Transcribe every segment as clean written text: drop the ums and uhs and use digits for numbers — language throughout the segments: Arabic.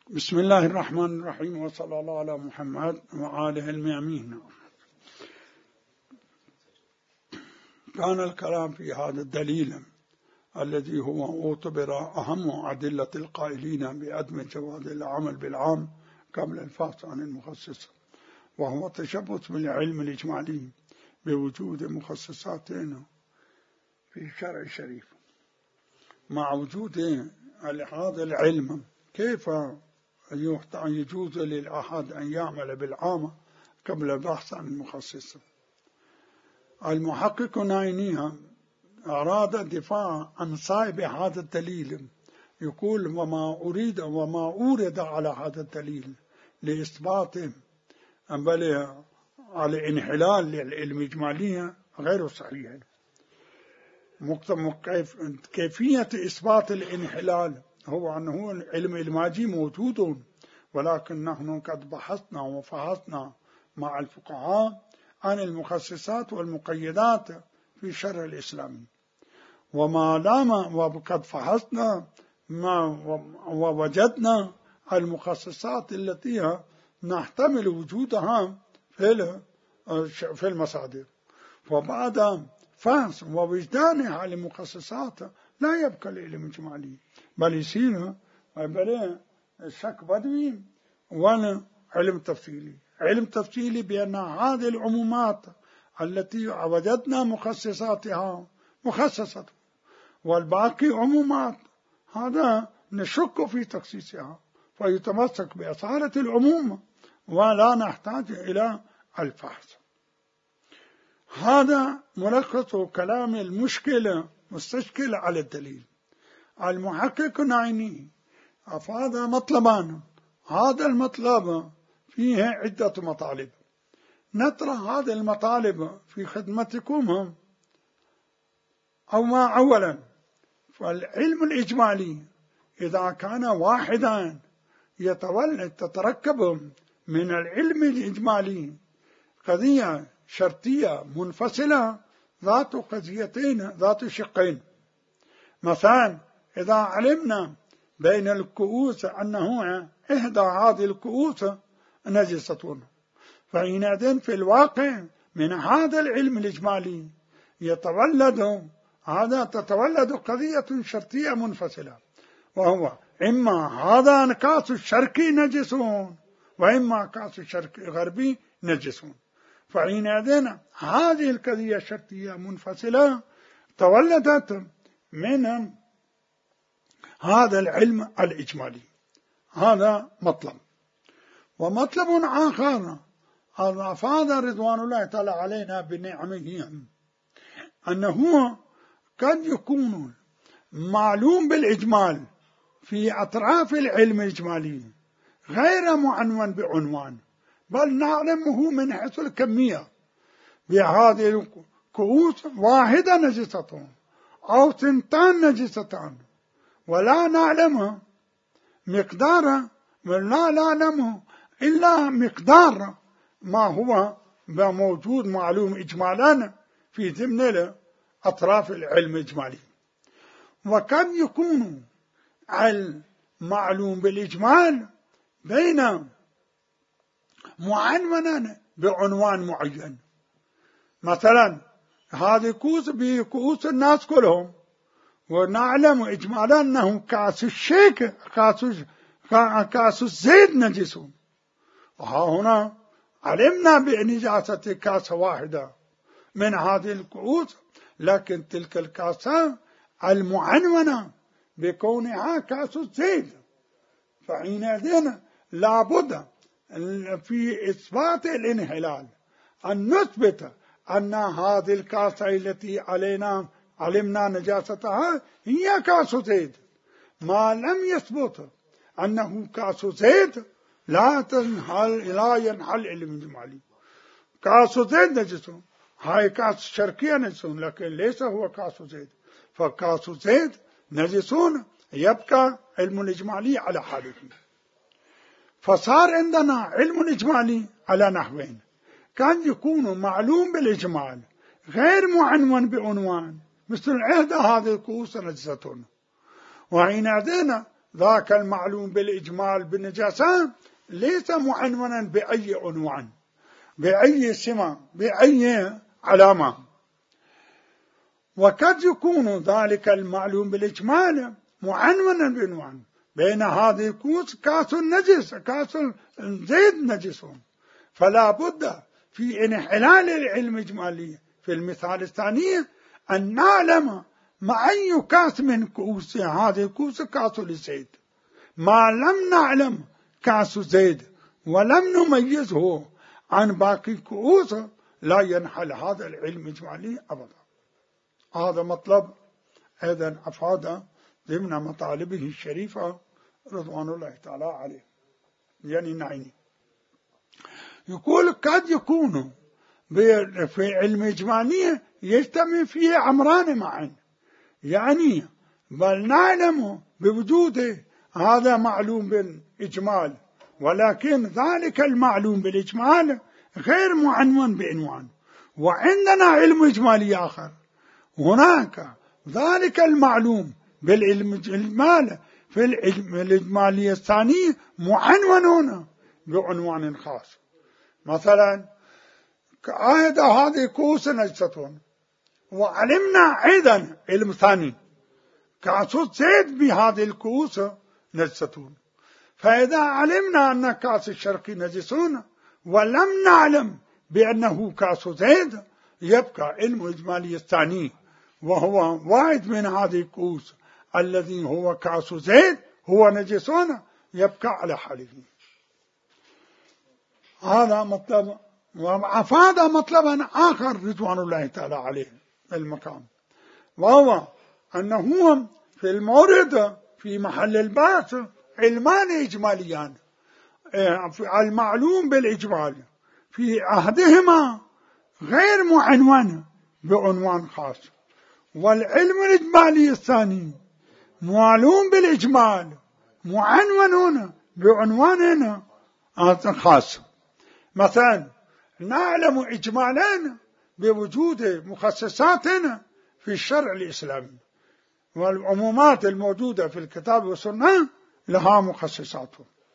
بسم الله الرحمن الرحيم، وصلى الله على محمد وآله الميامين. كان الكلام في هذا الدليل الذي هو اعتبر أهم أدلة القائلين بعدم جواز العمل بالعام قبل الفحص عن المخصص، وهو التشبث بالعلم الإجمالي بوجود مخصصاتين في الشرع الشريف. مع وجود هذا العلم كيف يجوز للأحد أن يعمل بالعام قبل البحث عن المخصص؟ المحقق ناينيها أراد الدفاع عن صاحب هذا الدليل، يقول وما أورد على هذا الدليل لإثبات بل على انحلال للعلم الإجمالي غير صحيح. كيفية إثبات الانحلال هو أنه العلم الإجمالي موجود، ولكن نحن قد بحثنا وفحصنا مع الفقهاء عن المخصصات والمقيدات في الشرع الإسلامي، وما دام وقد فحصنا ووجدنا المخصصات التي نحتمل وجودها في المصادر، وبعد فحص ووجدانها للمخصصات لا يبقى العلم الإجمالي، بل يصير الشك بدوي ولا علم تفصيلي. علم تفصيلي بأن هذه العمومات التي وجدنا مخصصاتها مخصصة، والباقي عمومات هذا نشك في تخصيصها، فيتمسك بأصالة العموم ولا نحتاج إلى الفحص. هذا ملخص كلام المشكلة مستشكل على الدليل. المحقق نايني أفاد مطلبان، هذا المطلب فيه عدة مطالب، نطرح هذه المطالب في خدمتكم. أولا، فالعلم الإجمالي إذا كان واحدا تتركب من العلم الإجمالي قضية شرطية منفصلة ذات قضيتين ذات شقين. مثلا إذا علمنا بين الكؤوس أنه إحدى هذه الكؤوس نجسة، فحينئذ في الواقع من هذا العلم الإجمالي تتولد قضية شرطية منفصلة، وهو إما هذا كاس الشرقي نجسون وإما كاس الشرقي غربي نجسون. فحينئذ هذه القضية الشرطية منفصلة تولدت من هذا العلم الإجمالي. هذا مطلب. ومطلب آخر أفاد رضوان الله تعالى علينا بنعمه أنه قد يكون معلوم بالإجمال في أطراف العلم الإجمالي غير معنون بعنوان، بل نعلمه من حيث الكمية بهذه الكؤوس واحدة نجسة أو ثنتان نجستان، ولا نعلم مقدار ولا نعلم إلا مقدار ما هو موجود معلوم إجمالا في ضمن أطراف العلم الإجمالي. وقد يكون المعلوم بالإجمال بين معنونا بعنوان معين. مثلا هذه كؤوس الناس كلهم، ونعلم إجمالا أنه كاس الشيك كاس الزيت نجسون، وهنا علمنا بنجاسة كاس واحدة من هذه الكؤوس، لكن تلك الكاسة المعنونة بكونها كاس الزيت، فحينئذ لابد في إثبات الانحلال أن نثبت أن هذه الكاسة التي علمنا نجاستها هي كاس زيت. ما لم يثبت أنه كاس زيت لا ينحل علم الإجمالي. كاس زيت نجس، هاي كاس شرقية نجسون، لكن ليس هو كاس زيت، فكاس زيت نجسون يبقى علم الإجمالي على حاله. فصار عندنا علم الإجمالي على نحوين، كان يكون معلوم بالإجمال غير معنون بعنوان، مثل إحدى هذه الكؤوس نجسة، وحينئذ ذاك المعلوم بالإجمال بالنجاسة ليس معنونا بأي عنوان، بأي سمة، بأي علامة. وقد يكون ذلك المعلوم بالإجمال معنونا بعنوان، بين هذه الكؤوس كأس نجس، كأس زيت نجس، فلا بد في انحلال العلم الإجمالي في المثال الثاني أن نعلم مع أي كأس من كؤوس هذه الكؤوس كأس الزيت، ما لم نعلم كأس زيت ولم نميزه عن باقي الكؤوس لا ينحل هذا العلم الإجمالي أبدا. هذا مطلب أيضا أفاد ضمن مطالبه الشريفة رضوان الله تعالى عليه. يعني نعيني يقول قد يكون في علم إجمالي يجتمع فيه أمران معا، يعني بل نعلم بوجود هذا معلوم بالإجمال، ولكن ذلك المعلوم بالإجمال غير معنون بعنوان، وعندنا علم إجمالي آخر، هناك ذلك المعلوم بالعلم الإجمال في العلم الإجمالي الثاني معنون بعنوان خاص. مثلا كآية هذه كؤوس نجسة، وعلمنا أيضا علم ثاني كأس زيت بهذه الكؤوس نجسة، فإذا علمنا أن كأس الشرقي نجسون ولم نعلم بأنه كأس زيت يبقى علم إجمالي الثاني وهو واحد من هذه الكؤوس الذي هو كأس زيت هو نجسون يبقى على حاله. هذا مطلب. وأفاد مطلبا آخر رضوان الله تعالى عليه المقام، وهو أنه في المورد في محل البحث علمان إجماليان، المعلوم بالإجمال في عهدهما غير معنون بعنوان خاص، والعلم الإجمالي الثاني معلوم بالإجمال معنون بعنوان خاص. مثلا نعلم إجمالا بوجود مخصصات في الشرع الإسلامي، والعمومات الموجودة في الكتاب والسنة لها مخصصات،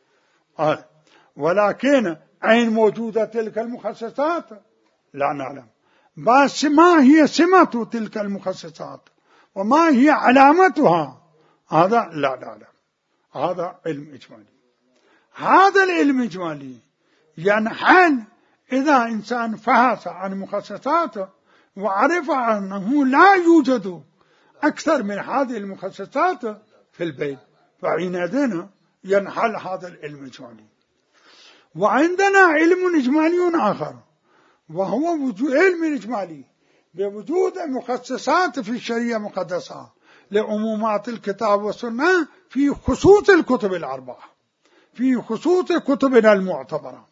ولكن أين موجودة تلك المخصصات لا نعلم، بس ما هي سمة تلك المخصصات وما هي علامتها هذا لا نعلم. هذا علم إجمالي. هذا العلم الإجمالي ينحل إذا إنسان فحص عن مخصصاته وعرف أنه لا يوجد أكثر من هذه المخصصات في البيت، فحينئذ ينحل هذا العلم الإجمالي. وعندنا علم إجمالي آخر، وهو علم إجمالي بوجود مخصصات في الشريعة المقدسة لعمومات الكتاب والسنة في خصوص الكتب الأربعة، في خصوص كتبنا المعتبرة.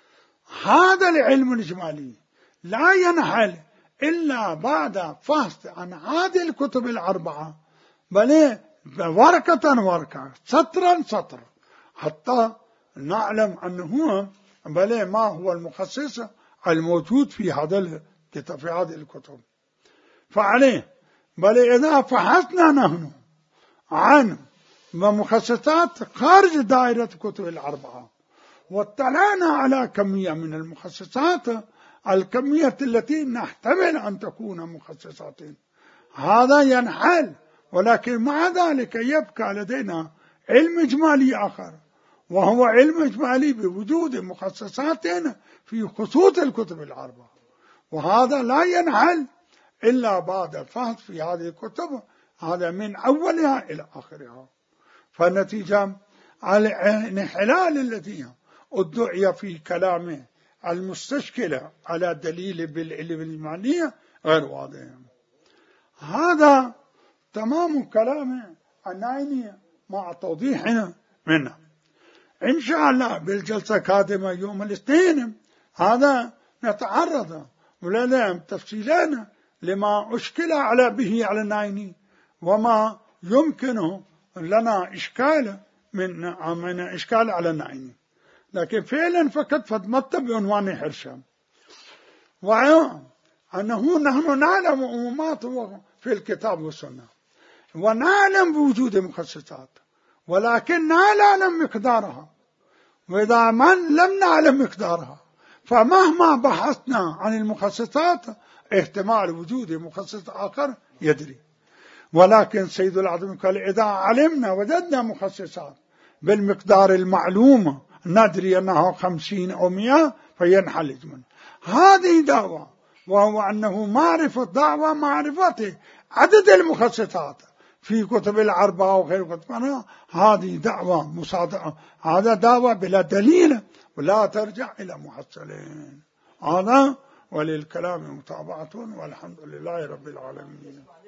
هذا العلم الإجمالي لا ينحل إلا بعد فحص عن هذه الكتب الأربعة، بل ورقة ورقة سطرا سطر، حتى نعلم أنه بل ما هو المخصص الموجود في هذا الكتاب في هذه الكتب. فعليه بل إذا فحصنا نحن عن مخصصات خارج دائرة الكتب الأربعة واطلعنا على كمية من المخصصات، الكمية التي نحتمل أن تكون مخصصات، هذا ينحل. ولكن مع ذلك يبقى لدينا علم إجمالي آخر، وهو علم إجمالي بوجود مخصصات في خصوص الكتب الأربعة، وهذا لا ينحل إلا بعد الفحص في هذه الكتب، هذا من أولها إلى آخرها. فالنتيجة على انحلال الذي ادعي في كلامه المستشكلة على دليل بالعلم الإجمالي غير واضح. هذا تمام كلام النعيمي مع توضيحنا منه. إن شاء الله بالجلسة القادمة يوم الاثنين هذا نتعرض ولدينا تفصيلين لما أشكل على به على النعيمي، وما يمكن لنا إشكال من إشكال على النعيمي، لكن فعلا فقد فضمت بعنوان حرشا، وأنه نحن نعلم عمومات في الكتاب والسنة، ونعلم بوجود مخصصات، ولكننا لا نعلم مقدارها، وإذا لم نعلم مقدارها فمهما بحثنا عن المخصصات احتمال وجود مخصص آخر يدري. ولكن سيد العظيم قال إذا علمنا وجدنا مخصصات بالمقدار المعلوم ندري أنه 50 أو 100 فينحل منه. هذه دعوة، وهو أنه معرفة دعوة معرفة عدد المخصصات في كتب الأربعة وغير كتبنا، هذه دعوة مصادقة، هذا دعوة بلا دليل ولا ترجع إلى محصلين. هذا وللكلام متابعة، والحمد لله رب العالمين.